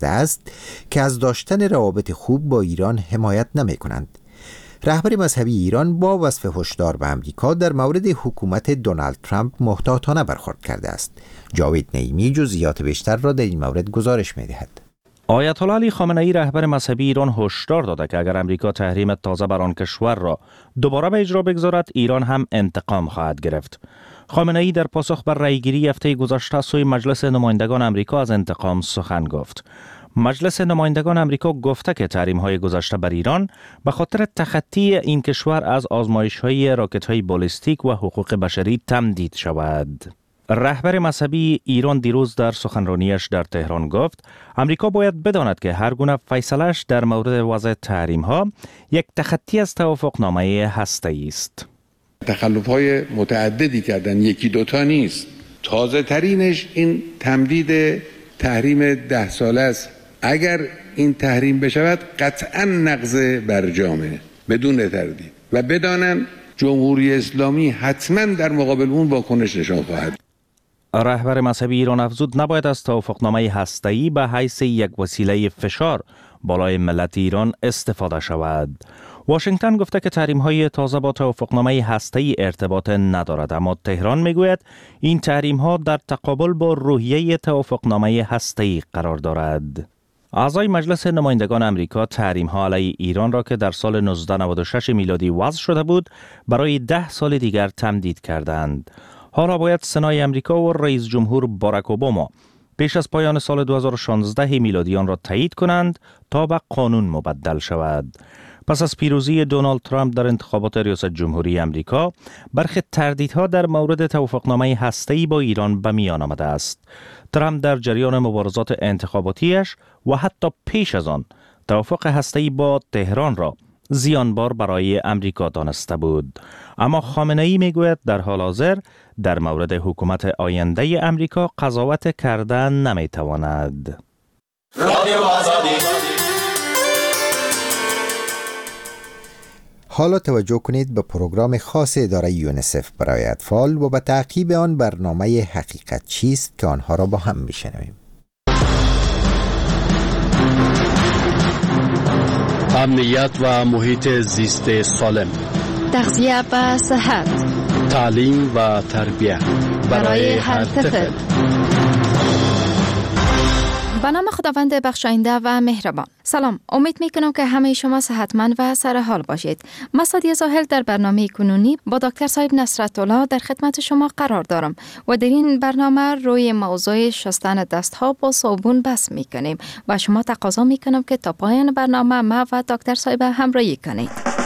است که از داشتن روابط خوب با ایران حمایت نمی کنند. رهبر مذهبی ایران با وصف هشدار به امریکا در مورد حکومت دونالد ترامپ محتاطانه برخورد کرده است. جاوید نعیمی جزئیات بیشتر را در این مورد گزارش می دهد. آیت الله علی خامنه ای رهبر مذهبی ایران هشدار داده که اگر امریکا تحریم تازه بر آن کشور را دوباره به اجرا بگذارد، ایران هم انتقام خواهد گرفت. خامنه ای در پاسخ بر رأیگیری هفته گذشته سوی مجلس نمایندگان امریکا از انتقام سخن گفت. مجلس نمایندگان امریکا گفته که تحریم‌های گذشته بر ایران به خاطر تخطی این کشور از آزمایش‌های راکت‌های بالستیک و حقوق بشری تمدید شود. رهبر مذهبی ایران دیروز در سخنرانیش در تهران گفت امریکا باید بداند که هر گونه فیصله‌اش در مورد وضع تحریم‌ها یک تخطی از توافقنامه هسته‌ای است. تخلف‌های متعددی کردن، یکی دوتا نیست. تازه ترینش این تمدید تحریم 10 ساله است. اگر این تحریم بشود قطعا نقض برجامه بدون تردید و بدانن جمهوری اسلامی حتما در مقابل اون واکنش نشان خواهد. رهبر مذهبی ایران افزود نباید از توافقنامه هسته‌ای به حیث یک وسیله فشار بالای ملت ایران استفاده شود. واشنگتن گفته که تحریم‌های تازه با توافقنامه هسته‌ای ارتباط ندارد، اما تهران میگوید این تحریم‌ها در تقابل با روحیه توافقنامه هسته‌ای قرار دارد. اعضای مجلس نمایندگان امریکا تحریم‌ها علیه ایران را که در سال 1996 میلادی وضع شده بود برای 10 سال دیگر تمدید کردند. حالا باید سنای امریکا و رئیس جمهور باراک اوباما پیش از پایان سال 2016 میلادی آن را تایید کنند تا به قانون مبدل شود. پس از پیروزی دونالد ترامپ در انتخابات ریاست جمهوری امریکا، برخی تردیدها در مورد توافقنامه هسته‌ای با ایران به میان آمده است. ترامپ در جریان مبارزات انتخاباتیش و حتی پیش از آن توافق هسته‌ای با تهران را زیانبار برای امریکا دانسته بود. اما خامنه ای میگوید در حال حاضر در مورد حکومت آینده امریکا قضاوت کردن نمیتواند. حالا توجه کنید به پروگرام خاص اداره یونیسف برای اطفال و به تعقیب آن برنامه حقیقت چیست که آنها را با هم میشنویم. امنیت و محیط زیست سالم، تغذیه و صحت، تعلیم و تربیت برای هر طفل. به نام خداوند بخشاینده و مهربان. سلام، امید میکنم که همه شما صحتمند و سر حال باشید. من سادیه زاهل در برنامه کنونی با دکتر صاحب نصرت الله در خدمت شما قرار دارم و در این برنامه روی موضوع شستن دستها با صابون بحث میکنیم و شما تقاضا میکنم که تا پایان برنامه ما و دکتر صاحب همراهی کنید.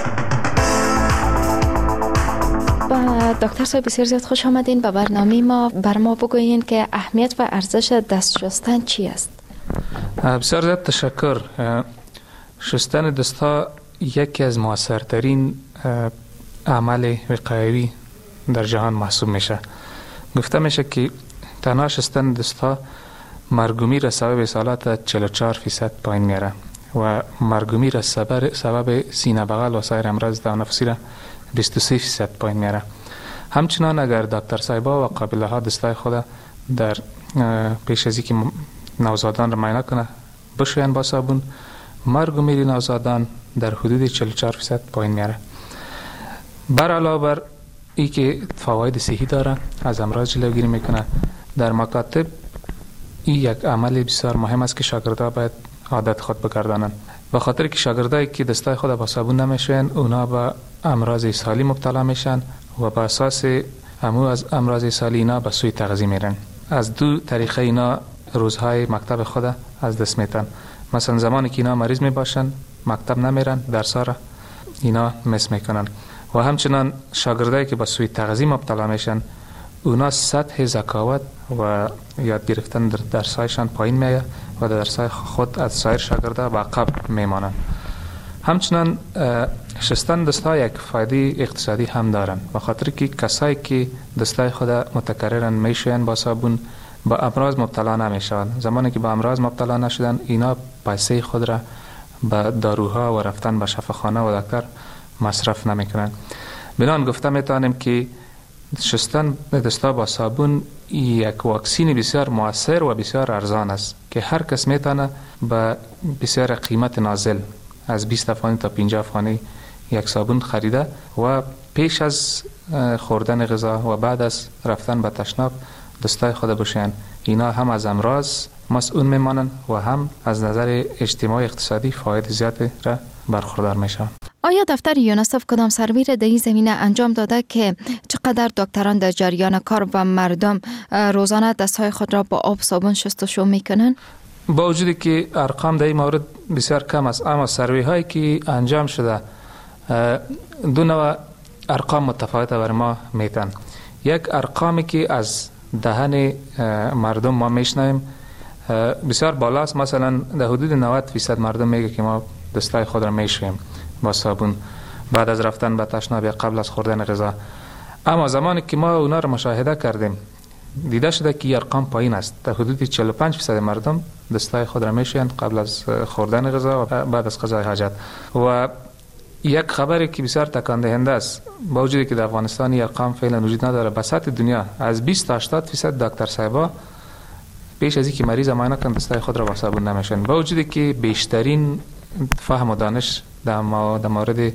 دکتر صاحب بسیار زیاد خوش آمدین به برنامه ما. بر ما بگویین که اهمیت و ارزش دست شستن چی است؟ بسیار زیاد تشکر. شستن دست‌ها یکی از مؤثرترین عمل وقایوی در جهان محسوب میشه. گفته میشه که تنها شستن دست‌ها مرگومی را سبب اصالت 44% پایین میاره و مرگومی را سبب سینه بغل و سایر امراض تنفسی را 23% پایین میاره. همچنان اگر دکتر صاحبا و قابله ها دستای خود در پیش از اینکه نوزادان را معاینه کنه بشوین با صابون، مرگ و میر نوزادان در حدود 44% پایین میاره. بر علاوه بر این که فواید صحی داره، از امراض جلوگیری میکنه، در مکاتب این یک عمل بسیار مهم است که شاگردان باید عادت خود بگردانند. به خاطر که شاگردایی که دستای خود با صابون نمیشوین اونا به امراض اسهالی مبتلا میشن و به اساس از امراض اسهالی اینا به سوی تغذیه میرن. از دو طریقه اینا روزهای مکتب خود از دست میتن. مثلا زمانی که اینا مریض میباشن مکتب نمیرن، درس‌ها را اینا مس میکنن. و همچنان شاگردایی که به سوی تغذیه مبتلا میشن اونا سطح ذکاوت و یاد گرفتن در درسایشان پایین میاد و در درسای خود از سایر شاگردا به عقب میمانند. همچنان شستن دست‌ها یک فایده اقتصادی هم دارن، به خاطر که کسایی که دستای خود متکررن میشوین با صابون با امراض مبتلا نمیشوند. زمانی که با امراض مبتلا نشدن اینا پیسه خود را به داروها و رفتن به شفاخانه و دکتر مصرف نمیکنن. بنابراین گفته میتونیم که شستن دست‌ها با صابون یک واکسین بسیار موثر و بسیار ارزان است که هر کس میتونه با بسیار قیمت نازل از 20 افغانی تا 50 افغانی یک صابون خریده و پیش از خوردن غذا و بعد از رفتن به تشناب دستای خود بشویند. اینا هم از امراض مسئول میمانند و هم از نظر اجتماعی اقتصادی فاید زیادی را برخوردار میشن. آیا دفتر یونیسف کدام سرویر در این زمینه انجام داده که چقدر دکتران در جریان کار و مردم روزانه دستهای خود را با آب صابون شستشو میکنن؟ با وجودی که ارقام در این مورد بسیار کم است، اما سروی هایی که انجام شده دو نوع ارقام متفاوته بر ما میتن. یک ارقامی که از دهن مردم ما میشنویم بسیار بالاست، مثلا در حدود 90% مردم میگه که ما دستای خود را میشویم با صابون بعد از رفتن به تشناب یا قبل از خوردن غذا. اما زمانی که ما اونا را مشاهده کردیم دیده شده که این ارقام پایین است. در حدود 45% مردم دستای خود را میشویند قبل از خوردن غذا و بعد از قضای حاجت. و یک خبری که بسیار تکان دهنده است، با وجودی که در افغانستان این ارقام فعلا وجود نداره، به سطح دنیا از 20 تا 80% دکتر صاحبا پیش از اینکه مریض معاینه کنند دستای خود را با صابون نمیشویند، با وجودی که بیشترین فهم و دانش در مورد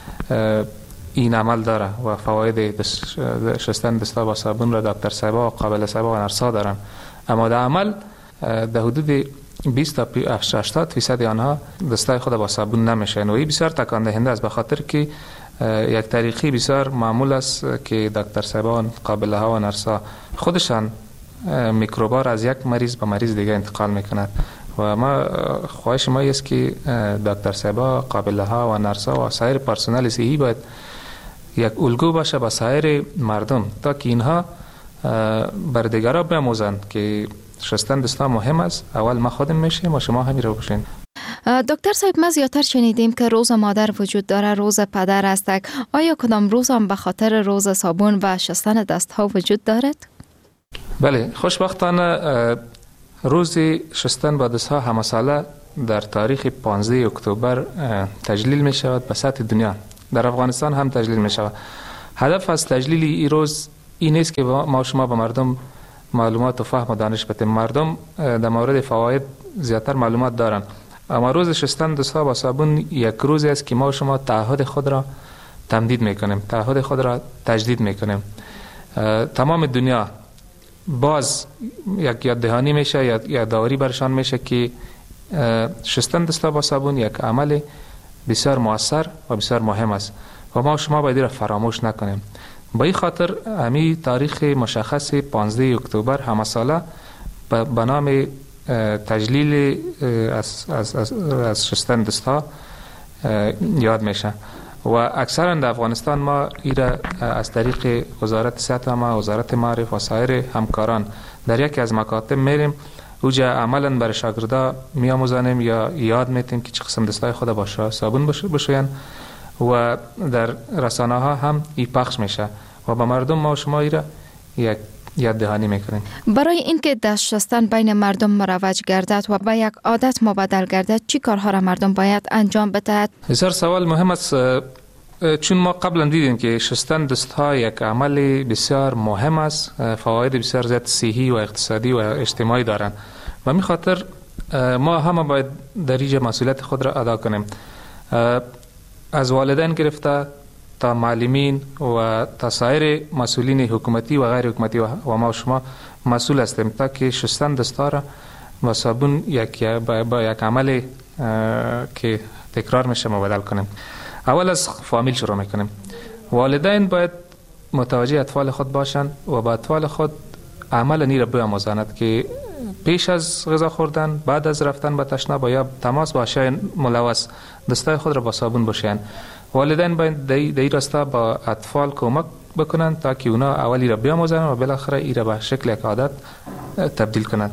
این عمل داره و فواید شستن دستا با صابون را دکتر صاحبا و قابل صاحبا و نرسا دارن، اما در عمل در حدود 20 تا 80% آنها دستای خود با صابون نمیشن و این بسیار تکان دهنده است، به خاطر که یک طریقی بسیار معمول است که دکتر صاحبا قابل ها و نرسا خودشان میکروبا را از یک مریض به مریض دیگه انتقال میکنند و ما خواهش ما است که دکتر صاحبا قابل ها و نرسا و سایر پرسنل صحی باید یک الگو باشه با سایر مردم تا که اینها بر دیگران بیاموزند که شستن دستا مهم است. اول ما خودم میشیم و شما همین رو بشین. دکتر صاحب، ما زیادتر شنیدیم که روز مادر وجود داره، روز پدر است. آیا کدام روز هم به خاطر روز صابون و شستن دست ها وجود دارد؟ بله، خوشبختانه روز شستن با دست ها همه ساله در تاریخ 15 اکتبر تجلیل می شود به سطح دنیا. در افغانستان هم تجلیل می شود. هدف از تجلیل این روز این نیست که ما شما به مردم معلومات و فهم و دانش بدیم. مردم در مورد فواید زیادتر معلومات دارن، اما روز شستن دست‌ها با صابون یک روزی است که ما شما تعهد خود را تمدید میکنیم، تعهد خود را تجدید میکنیم. تمام دنیا باز یک یاددهانی میشه یا یادآوری برشان میشه که شستن دست‌ها با صابون یک عمل بسیار مؤثر و بسیار مهم است و ما شما باید را فراموش نکنیم. با این خاطر همین تاریخ مشخص 15 اکتبر همه ساله به نام تجلیل از شستن دست‌ها یاد میشه و اکثرا در افغانستان ما ایره از طریق وزارت صحت عامه، وزارت معارف و سایر همکاران در یکی از مکاتب میریم، اوجا عملا برای شاگردا میآموزانیم یا یاد میتیم که چه قسم دستای خود با صابون بشوین و در رسانه ها هم ای پخش میشه و با مردم ما شما ایره یک یاددهانی میکنیم. برای اینکه دست شستن بین مردم مروج گردد و به یک عادت مبدل گردد چی کارها را مردم باید انجام بدهد؟ بسیار سوال مهم است، چون ما قبلا دیدیم که شستن دست‌ها یک عمل بسیار مهم است، فواید بسیار زیاد صحی و اقتصادی و اجتماعی دارند و می خاطر ما همه باید در اینجا مسئولیت خود را ادا کنیم، از والدین گرفته تا معلمین و تا سایر مسئولین حکومتی و غیر حکومتی و ما شما مسئول هستیم تا که شستن دست‌ها را با صابون با یک عمل که تکرار میشه مبدل کنیم. اول از فامیل شروع میکنیم. والدین باید متوجه اطفال خود باشند و با اطفال خود عمل نی را بیاموزند که پیش از غذا خوردن، بعد از رفتن به تشناب یا تماس با اشیاء ملوث دستای خود را با صابون بشویند. والدین باید در این راستا با اطفال کمک بکنند تا که اونا اولی را بیاموزند و بالاخره ای را به شکل یک عادت تبدیل کنند.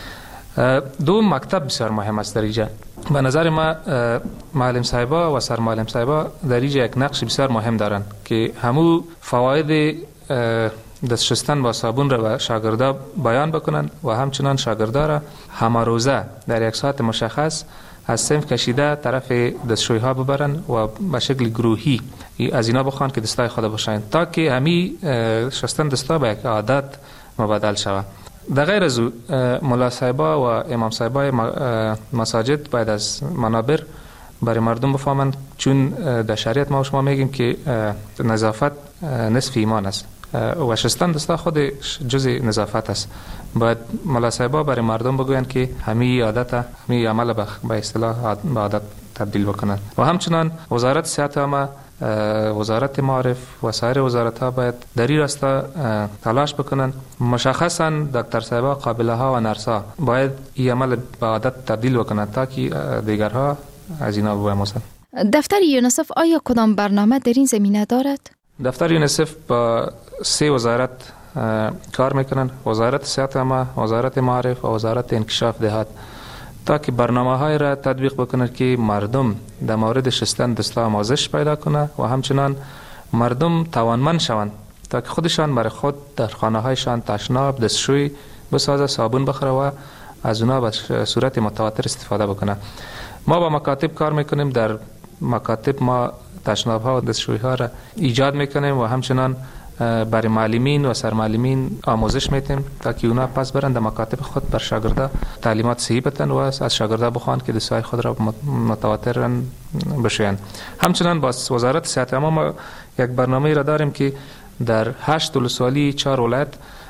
دو مکتب بسیار مهم است در اینجا. به نظر ما معلم صاحبا و سر معلم صاحبا در اینجا یک نقش بسیار مهم دارند که همو فواید دست شستن با صابون را به شاگردا بیان بکنند و همچنان شاگردا را همه روزه در یک ساعت مشخص از صنف کشیده طرف دستشویی ها ببرن و به شکل گروهی از اینا بخوان که دستای خود باشند تا که همی شستن دستا به یک عادت مبادل شود. در غیر از ملا صاحبا و امام صاحبای مساجد باید از منابر برای مردم بفهمند، چون در شریعت ما شما میگیم که نظافت نصف ایمان است و شستن دستا خود جزء نظافت است. باید ملا صاحبا برای مردم بگویند که همین عادت، همین عمل به اصطلاح به عادت تبدیل بکنند. و همچنان وزارت صحت عامه، وزارت معارف و سایر وزارت ها باید در این راستا تلاش بکنند. مشخصا دکتر صاحبا، قابله ها و نرس ها باید این عمل به عادت تبدیل بکنند تا که دیگرها از اینا بیاموزند. دفتر یونیسف آیا کدام برنامه در این زمینه دارد؟ دفتر یونیسف با 3 وزارت کار میکنند: وزارت صحت عامه، وزارت معارف و وزارت انکشاف دهات، تا که برنامه های را تطبیق بکنند که مردم در مورد شستن دستا آموزش پیدا کنند و همچنان مردم توانمند شوند تا که خودشان برای خود در خانه هایشان تشناب، دستشوی بسازه، صابون بخوره و از اونا به صورت متواتر استفاده بکنه. ما با مکاتب کار میکنیم، در مکاتب ما تشناب ها و دستشوی ها را ایجاد میکنیم و همچنان برای معلمین و سرمعلمین آموزش میتیم تا که اونا پس برند در مکاتب خود بر شاگردا تعلیمات صحیح بتن و از شاگردا بخوان که دستای خود را متواتر بشویند. همچنان با وزارت صحت عامه ما یک برنامه را داریم که در 8 ولسوالی 4 ولایت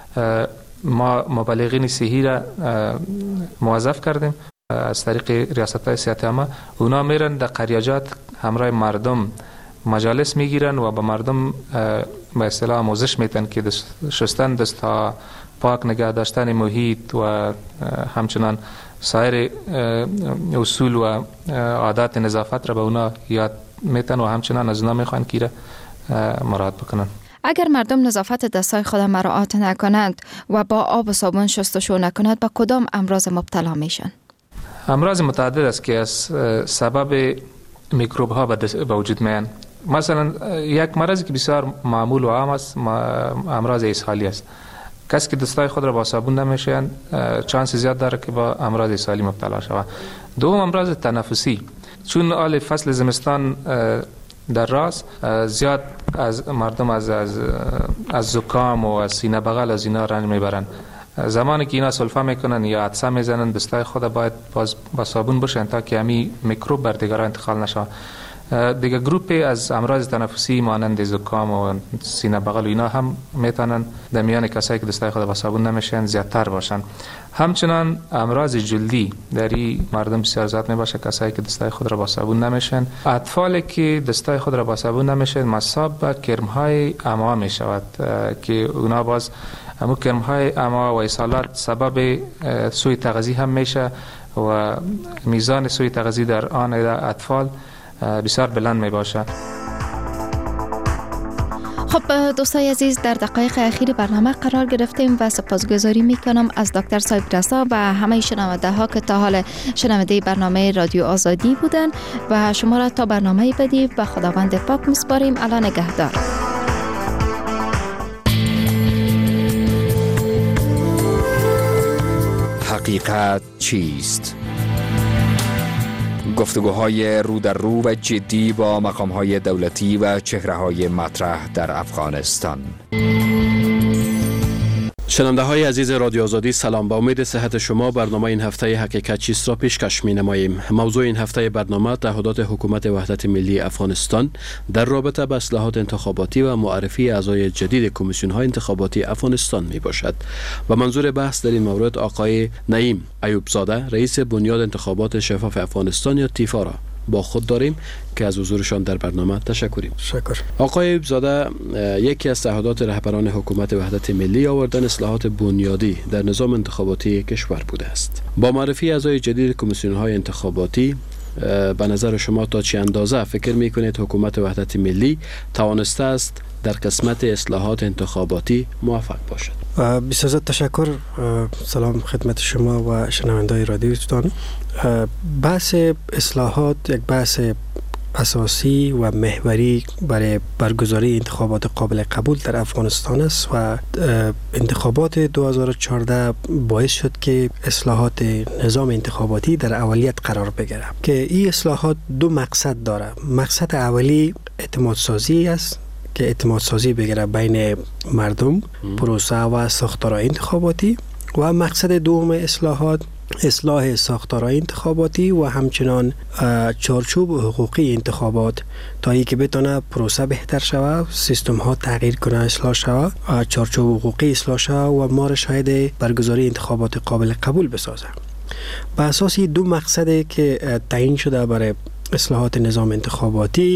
ما مبلغین صحی را موظف کردیم از طریق ریاست‌های صحت عامه. اونا میرن در قریاجات همراه مردم مجالس میگیرن و به مردم به اصطلاح آموزش میتن که شستن دستها، پاک نگه داشتن محیط و همچنان سایر اصول و عادات نظافت را به اونا یاد میتن و همچنان از اونا میخوان که مراعات بکنن. اگر مردم نظافت دستای خود مراعات نکنند و با آب و صابون شستشو نکنند، با کدام امراض مبتلا میشن؟ امراض متعدد است که از سبب میکروب ها به وجود میان. مثلا یک مرضی که بسیار معمول و عام است امراض اسهالی است. کسی که دستای خود را با صابون نمیشویند چانس زیاد داره که با امراض اسهالی مبتلا شود. دوم امراض تنفسی، چون حال فصل زمستان در راست زیاد از مردم از زکام و از سینه بغل از اینا رنج میبرند. زمانی که اینا سلفه میکنن یا عطسه میزنن دستای خود باید با صابون بشن تا که همین میکروب بر دیگران انتقال نشه. دیگه گروپی از امراض تنفسی مانند زکام و سینه بغل و اینا هم میتونن در میان کسایی که دستای خود با صابون نمیشن زیادتر باشن. همچنان امراض جلدی در این مردم بسیار زیاد میباشه، کسایی که دستای خود را با صابون نمیشن. اطفالی که دستای خود را با صابون نمیشن مصاب به کرم‌های اما میشود که اونا باز همون کرم‌های اما و اسهالات سبب سوء تغذیه هم میشه و میزان سوء تغذیه در آن اطفال بسیار بلند می باشه. خب دوستای عزیز، در دقایق اخیر برنامه قرار گرفتیم و سپاسگزاری میکنم از دکتر صاحب رسا و همه شنونده ها که تا حال شنونده برنامه رادیو آزادی بودن و شما را تا برنامه بعدی به خداوند پاک میسپاریم. الله نگهدار. حقیقت چیست؟ گفتگوهای رو در رو و جدی با مقام‌های دولتی و چهره‌های مطرح در افغانستان. شنونده های عزیز رادیو آزادی سلام، با امید صحت شما برنامه این هفته حقیقت چیست را پیشکش می نماییم. موضوع این هفته برنامه تعهدات حکومت وحدت ملی افغانستان در رابطه با اصلاحات انتخاباتی و معرفی اعضای جدید کمیسیون های انتخاباتی افغانستان می باشد. و منظور بحث در این مورد آقای نعیم ایوب زاده، رئیس بنیاد انتخابات شفاف افغانستان یا تیفا را با خود داریم که از حضورشان در برنامه تشکریم. شکر. آقای ایوب زاده، یکی از تعهدات رهبران حکومت وحدت ملی آوردن اصلاحات بنیادی در نظام انتخاباتی کشور بوده است. با معرفی اعضای جدید کمیسیون‌های انتخاباتی، به نظر شما تا چه اندازه فکر می‌کنید حکومت وحدت ملی توانسته است در قسمت اصلاحات انتخاباتی موفق باشد؟ بسیار تشکر. سلام خدمت شما و شنونده‌های رادیوتان. بحث اصلاحات یک بحث اساسی و محوری برای برگزاری انتخابات قابل قبول در افغانستان است و انتخابات 2014 باعث شد که اصلاحات نظام انتخاباتی در اولیت قرار بگیره که این اصلاحات دو مقصد داره. مقصد اولی اعتماد سازی است که اعتماد سازی بگیره بین مردم، پروسه و ساختارهای انتخاباتی، و مقصد دوم اصلاحات اصلاح ساختارهای انتخاباتی و همچنان چارچوب حقوقی انتخابات تا ای که بتونه پروسه بهتر شود، سیستم ها تغییر کنه، اصلاح شود، چارچوب حقوقی اصلاح شود و ما را شاهد برگزاری انتخابات قابل قبول بسازه. به اساس دو مقصد که تعیین شده برای اصلاحات نظام انتخاباتی،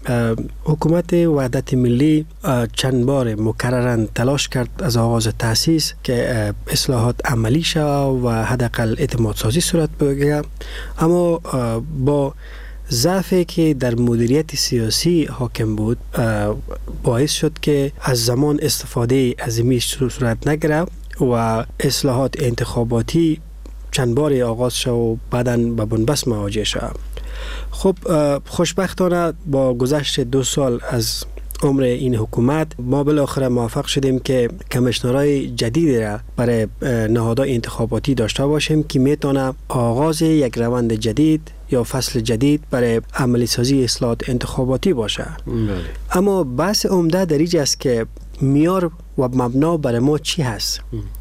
حکومت وحدت ملی چند بار مکررن تلاش کرد از آغاز تأسیس که اصلاحات عملی شود و حداقل اعتماد سازی صورت بگیرد، اما با ضعفی که در مدیریت سیاسی حاکم بود باعث شد که از زمان استفاده عظیمی صورت نگرفت و اصلاحات انتخاباتی چند بار آغاز شد و بعداً به بنبست مواجه شد. خب خوشبختانه با گذشت 2 سال از عمر این حکومت ما بالاخره موفق شدیم که کمیشنرهای جدید را برای نهادهای انتخاباتی داشته باشیم که میتونه آغاز یک روند جدید یا فصل جدید برای عملی سازی اصلاحات انتخاباتی باشه. اما بحث عمده در اینجا است که معیار و مبنا برای ما چی هست؟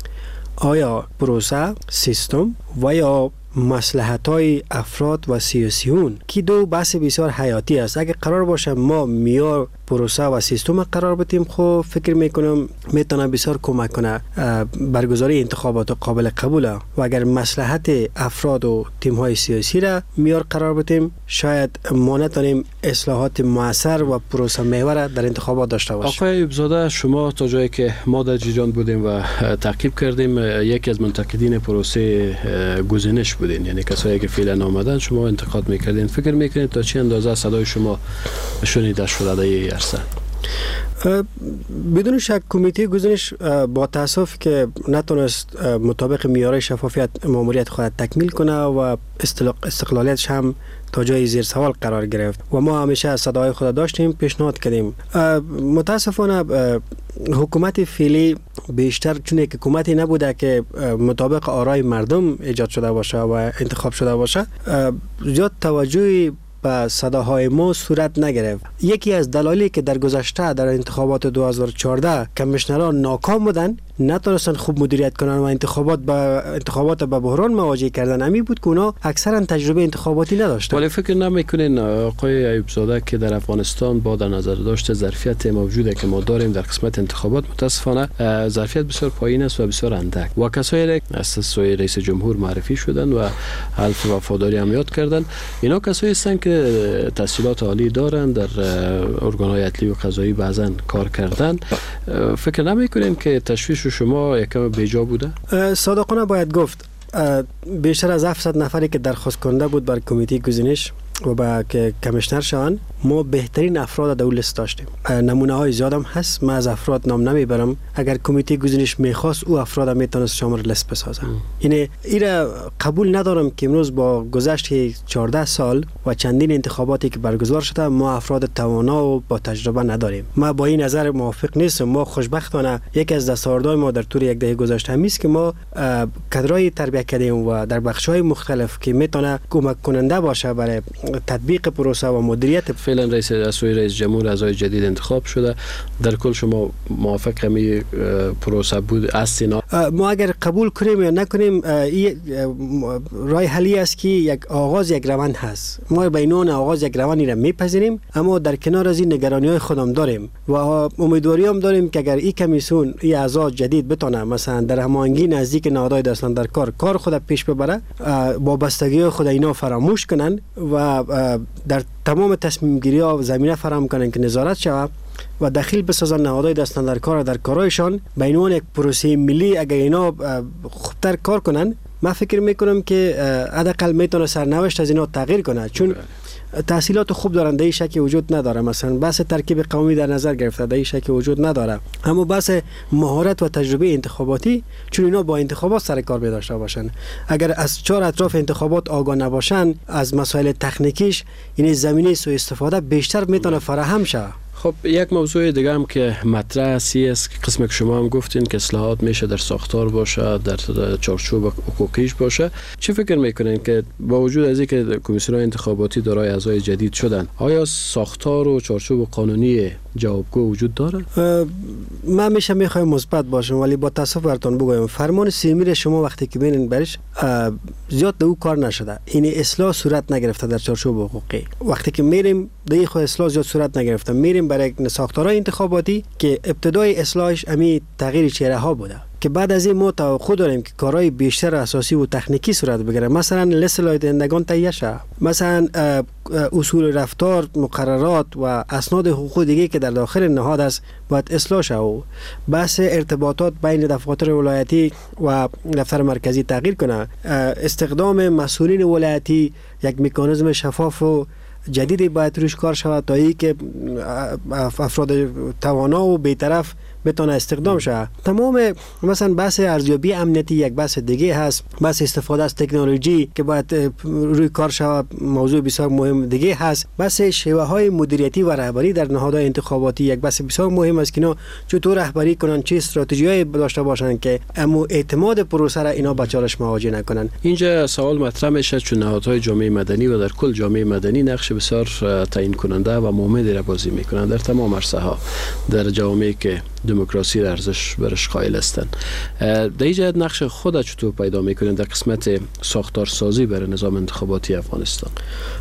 آیا پروسه، سیستم و یا مصلحت‌های افراد و سیاسیون که دو بحث بسیار حیاتی است. اگر قرار باشه ما معیار پروسه و سیستم قرار بدیم، خب فکر میکنم میتونه بسیار کمک کنه برگزاری انتخابات قابل قبوله، و اگر مصلحت افراد و تیم‌های سیاسی را معیار قرار بدیم شاید ما نتونیم اصلاحات موثر و پروسه محور در انتخابات داشته باشیم. آقای ایوبزاده، شما تا جایی که ما در جریان بودیم و تعقیب کردیم یکی از منتقدین پروسه گزینش بودین، یعنی کسایی که فعلا آمدن شما انتقاد میکردین. فکر میکنید تا چه اندازه صدای شما شنیده شده در این عرصه؟ بدون شک کمیته گزینش با تاسف که نتونست مطابق معیارهای شفافیت ماموریت خود تکمیل کنه و استقلالیتش هم تا جای زیر سوال قرار گرفت و ما همیشه صدای خود داشتیم، پیشنهاد کردیم. متاسفانه حکومت فعلی بیشتر چون یک حکومتی نبوده که مطابق آرای مردم ایجاد شده باشه و انتخاب شده باشه، زیاد توجهی به صداهای ما صورت نگرفت. یکی از دلایلی که در گذشته در انتخابات 2014 کمیشنران ناکام بودن، نتونستن خوب مدیریت کنن و انتخابات به بحران مواجه کردن، امی بود که اونا اکثرا تجربه انتخاباتی نداشتن. ولی فکر نمیکنین آقای ایوبزاده که در افغانستان با در نظر داشت ظرفیت موجوده که ما داریم در قسمت انتخابات متاسفانه ظرفیت بسیار پایین است و بسیار اندک، و کسایی از سوی رئیس جمهور معرفی شدن و حلف وفاداری هم یاد کردن، اینا کسایی هستند که تحصیلات عالی دارن، در ارگان‌های عدلی و قضایی بعضن کار کردن. فکر نمیکنین که تشویش شما یکم بیجا بوده؟ صادقانه باید گفت بیشتر از 700 نفری که درخواست کننده بود بر کمیته گزینش و با کمیشنر شوند، ما بهترین افراد در لیست داشتیم. نمونه های زیاد هم هست، من از افراد نام نمیبرم. اگر کمیته گزینش میخواست او افراد هم میتونست شامل لیست بسازه. یعنی اینا قبول ندارم که امروز با گذشت 14 سال و چندین انتخاباتی که برگزار شده ما افراد توانا و با تجربه نداریم. ما با این نظر موافق نیستم. ما خوشبختانه یکی از دستاوردهای ما در طول یک دهه گذشته همیست که ما کادرای تربیت کردیم و در بخش‌های مختلف که میتونه کمک کننده باشه برای تطبیق پروسه و مدیریت. فعلا رئیس جمهور اعضای جدید انتخاب شده، در کل شما موافق همین پروسه بود استینا؟ ما اگر قبول کنیم یا نکنیم راه حلی است که یک آغاز یک روند هست. ما بینون آغاز یک روندی را میپذیریم، اما در کنار از این نگرانی‌های خودم داریم و امیدواری هم داریم که اگر این کمیسیون این اعضا جدید بتونه مثلا در هماهنگی نزدیک نهادهای دستان در کار خود پیش ببره، وابستگی خود اینا فراموش کنن و در تمام تصمیم گیری ها زمینه فراهم کنن که نظارت شود و دخیل بسازن نهادهای دستان در کارایشان به عنوان یک پروسه ملی. اگر اینا خوبتر کار کنن من فکر میکنم که حداقل میتونه سرنوشت از اینا تغییر کنه، چون تحصیلات خوب دارن، در این شکی وجود نداره. مثلا بحث ترکیب قومی در نظر گرفته، در این شکی وجود نداره. اما بحث مهارت و تجربه انتخاباتی، چون اینا با انتخابات سر کار داشته باشن، اگر از 4 اطراف انتخابات آگاه نباشن از مسائل تکنیکیش، یعنی زمینه سوء استفاده بیشتر میتونه فراهم شه. خب یک موضوع دیگه هم که مطرح است که قسمی که شما هم گفتین که اصلاحات میشه در ساختار باشه، در چارچوب حقوقیش باشه. چه فکر میکنین که با وجود از اینکه کمیسیون انتخاباتی دارای اعضای جدید شدن، آیا ساختار و چارچوب قانونی جوابگو وجود داره؟ من میشه میخوایم مثبت باشم، ولی با تاسف براتون بگویم فرمان سیمیر شما وقتی که ببینین برش زیاد دو کار نشده، این اصلاح صورت نگرفته در چارچوب حقوقی. وقتی که میریم دیگه خود اصلاح زیاد صورت نگرفته، میریم برای ساختارهای انتخاباتی که ابتدای اصلاحش امی تغییر چهره ها بوده، که بعد از این ما توقع داریم که کارهای بیشتر اساسی و تکنیکی صورت بگیره. مثلا لیست لایدندگان تهیه شه، مثلا اصول رفتار، مقررات و اسناد حقوقی دیگه که در داخل نهاد است باید اصلاح شه، و بحث ارتباطات بین دفاتر ولایتی و دفتر مرکزی تغییر کنه، استخدام مسئولین ولایتی یک مکانیزم شفاف و جدیدی باید روش کار شود تا ای که افراد توانا و بی‌طرف بتونه استخدام شه. تمام مثلا بحث ارزیابی امنیتی یک بحث دیگه هست، بحث استفاده از تکنولوژی که باید روی کار شود موضوع بسیار مهم دیگه هست، بحث شیوه های مدیریتی و رهبری در نهادهای انتخاباتی یک بحث بسیار مهم است که اینا چطور رهبری کنن، چه استراتژی‌ای داشته باشن که اما اعتماد پروسه را اینا با چالش مواجه نکنن. اینجا سوال مطرح میشه چون نهادهای جامعه مدنی و در کل جامعه مدنی نقش بسیار تعیین کننده و مهمی را بازی میکنند در تمام عرصه‌ها در جامعه که دموکراسی را ارزش برش قائل هستند. در این جهت نقش خود چطور پیدا میکنید در قسمت ساختارسازی برای نظام انتخاباتی افغانستان؟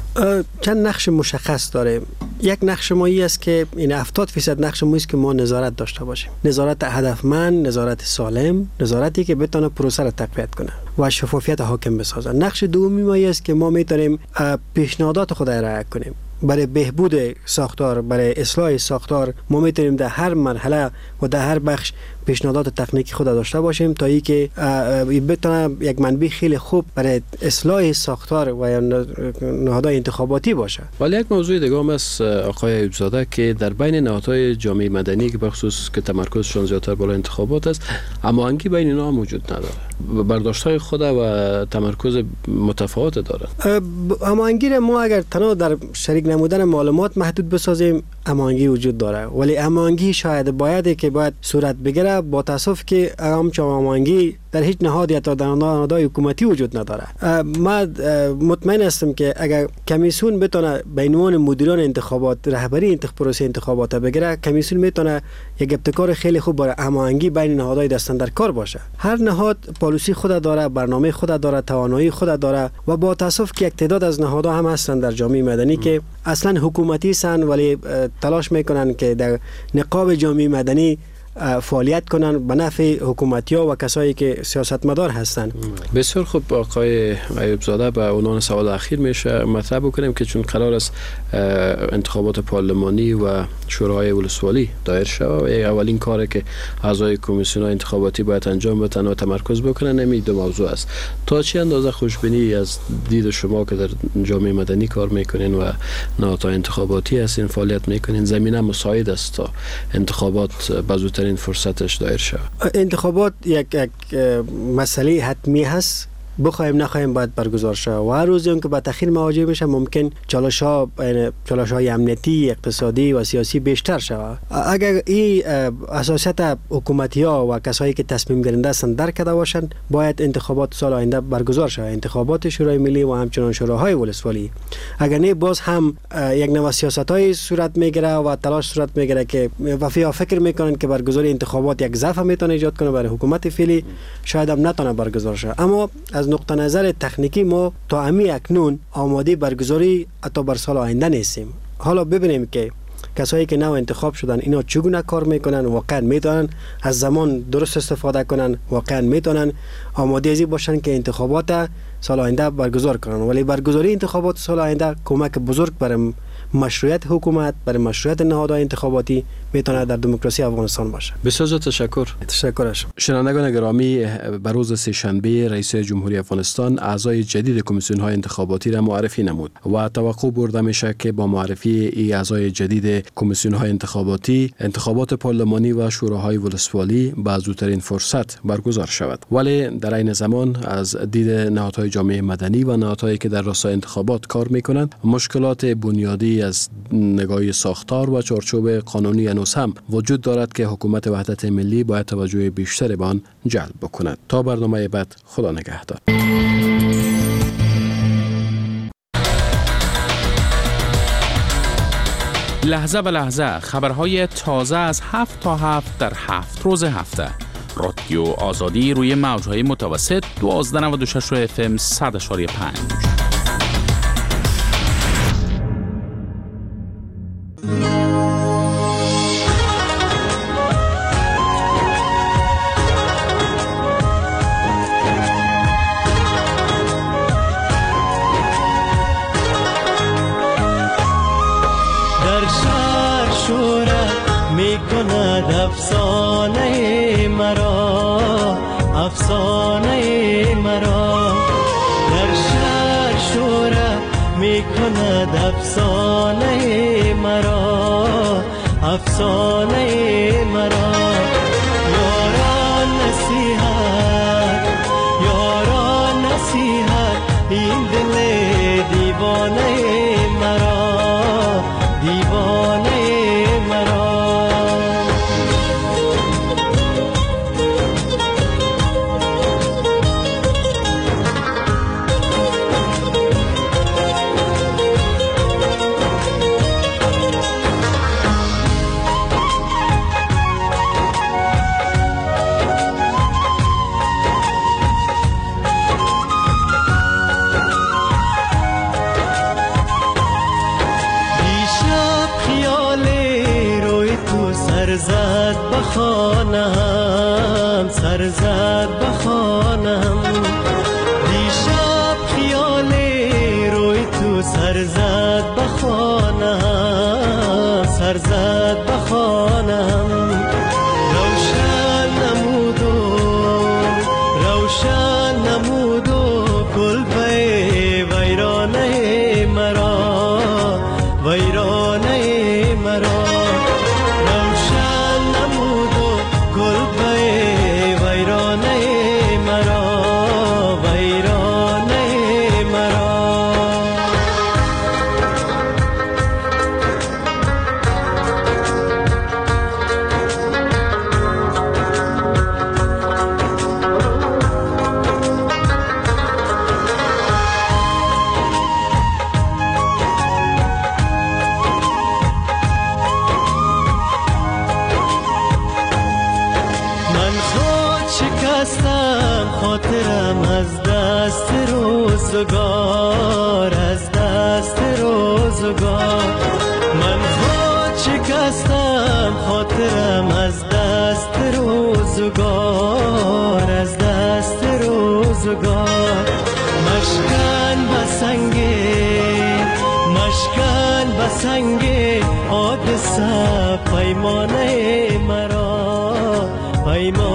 چند نقش مشخص داره. یک نقش مایی است که این 70% نقش مایی است که ما نظارت داشته باشیم، نظارت هدفمند، نظارت سالم، نظارتی که بتونه پروسه را تقویت کنه و شفافیت حاکم بسازه. نقش دومی مایی است که ما میتونیم پیشنهادات خود را رعایت کنیم برای بهبود ساختار، برای اصلاح ساختار. ما میتونیم در هر مرحله و در هر بخش پیشنهادات تکنیکی خود داشته باشیم تا ای که بتونه یک منبع خیلی خوب برای اصلاح ساختار و نهادهای انتخاباتی باشه. ولی یک موضوع دیگه هم است آقای ایوب زاده که در بین نهادهای جامعه مدنی که بخصوص که تمرکزشون زیادتر بالای انتخابات است، هماهنگی بین اینا هم وجود نداره، برداشت‌های خود و تمرکز متفاوت داره. هماهنگی ما اگر تنها در شریک نمودن معلومات محدود بسازیم، هماهنگی وجود داره، ولی هماهنگی شاید باید صورت بگیره. با تاسف که هماهنگی در هیچ نهاد یا در نهادهای حکومتی وجود نداره. من مطمئن هستم که اگر کمیسیون بتونه به عنوان مدیران انتخابات رهبری پروسه انتخابات بگیره، کمیسیون میتونه یک ابتکار خیلی خوب برای هماهنگی بین نهادهای دستن در کار باشه. هر نهاد پالیسی خود داره، برنامه خود داره، توانایی خود داره و با تاسف که یک تعداد از نهادها هم هستن در جامعه مدنی که اصلا حکومتی هستن ولی تلاش میکنن که در نقاب جامعه مدنی فعالیت کنن به نفع حکومتی‌ها و کسایی که سیاستمدار هستند. بسیار خوب آقای ایوب زاده، به عنوان سوال اخیر میشه مطرح بکنیم که چون قرار است انتخابات پارلمانی و شورای ولسوالی دایر شود، اولین کاری که اعضای کمیسیون انتخاباتی باید انجام بدن و تمرکز بکنن همین دو موضوع است. تا چه اندازه خوشبینی از دید شما که در جامعه مدنی کار میکنین و نهادهای انتخاباتی هستین، فعالیت میکنین، زمینه مساعد است تا انتخابات بزودترین فرصتش دایر شود؟ انتخابات یک مسئله حتمی هست، بخوایم نخوایم باید برگزار شود و هر روز که با تأخیر مواجه میشه ممکن چالش‌های امنیتی، اقتصادی و سیاسی بیشتر شود. اگر این اساسیت حکومتی‌ها و کسایی که تصمیم گیرنده هستند درک کرده باشند، باید انتخابات سال آینده برگزار شود، انتخابات شورای ملی و همچنان شوراهای ولسوالی. اگر نه باز هم یک نوع سیاست‌های صورت میگیره و تلاش صورت میگیره که وفیا فکر میکنن که برگزاری انتخابات یک ضعف میتونه ایجاد کنه برای حکومت فعلی، شاید هم نتونه برگزار شه. اما از نقطه نظر تکنیکی ما تا اکنون آماده برگزاری حتی بر سال آینده نیستیم. حالا ببینیم که کسایی که نو انتخاب شدن اینا چگونه کار میکنن، واقعا میتونن از زمان درست استفاده کنن، واقعا میتونن آماده ازی باشن که انتخابات سال آینده برگزار کنن، ولی برگزاری انتخابات سال آینده کمک بزرگ برای مشروعیت حکومت، برای مشروعیت نهادهای انتخاباتی میتونه در دموکراسی افغانستان باشه. بسیار تشکر. تشکرش. شنوندگان گرامی، بر روز سه‌شنبه رئیس جمهوری افغانستان اعضای جدید کمیسیون های انتخاباتی را معرفی نمود و توقع برده میشه که با معرفی این اعضای جدید کمیسیون های انتخاباتی انتخابات پارلمانی و شوراهای ولسوالی به زودترین فرصت برگزار شود. ولی در این زمان از دید نهادهای جامعه مدنی و نهادهایی که در راستای انتخابات کار میکنند مشکلات بنیادی از نگاه ساختار و چارچوب قانونی هنوز هم وجود دارد که حکومت وحدت ملی باید توجه بیشتر به آن جلب بکند. تا برنامه بعد، خدا نگهدار. لحظه به لحظه خبرهای تازه از 7 تا 7 در 7 روز هفته. رادیو آزادی روی موجهای متوسط 1296 FM 100.5. افسانه مرا، افسانه مرا در شهر شوره می کند، افسانه مرا، افسانه مرا. یاران نصیحت، یاران نصیحت، این دل دیوانه مرا، دیوانه مرا. سرزد بخانم، سرزد بخانم، دیشب خیال روی تو سرزد بخانم، سرزد بخانم. روشن نمودو، روشن نمودو گل به ویرانه مرا، ویرانه مرا. خاطرم از دست روزگار، از دست روزگار. من خود شکستم، خاطرم از دست روزگار، از دست روزگار. مشکن بسنگه، مشکن بسنگه، حادثه پیمانه مرا، پیمانه